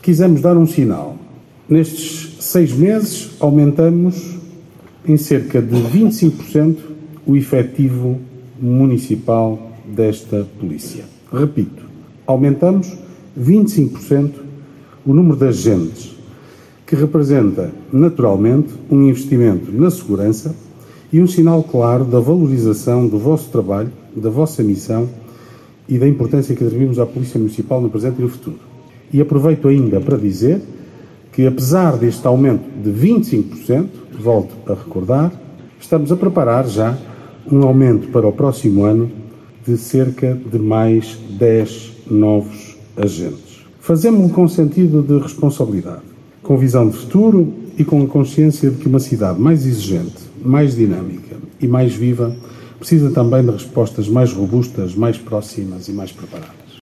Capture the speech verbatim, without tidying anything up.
quisemos dar um sinal. Nestes seis meses, aumentamos em cerca de vinte e cinco por cento o efetivo municipal desta polícia. Repito, aumentamos vinte e cinco por cento o número de agentes, que representa, naturalmente, um investimento na segurança e um sinal claro da valorização do vosso trabalho, da vossa missão e da importância que atribuímos à Polícia Municipal no presente e no futuro. E aproveito ainda para dizer que, apesar deste aumento de vinte e cinco por cento, volto a recordar, estamos a preparar já um aumento para o próximo ano de cerca de mais dez novos agentes. Fazemos-lo com sentido de responsabilidade, com visão de futuro e com a consciência de que uma cidade mais exigente, mais dinâmica e mais viva precisa também de respostas mais robustas, mais próximas e mais preparadas.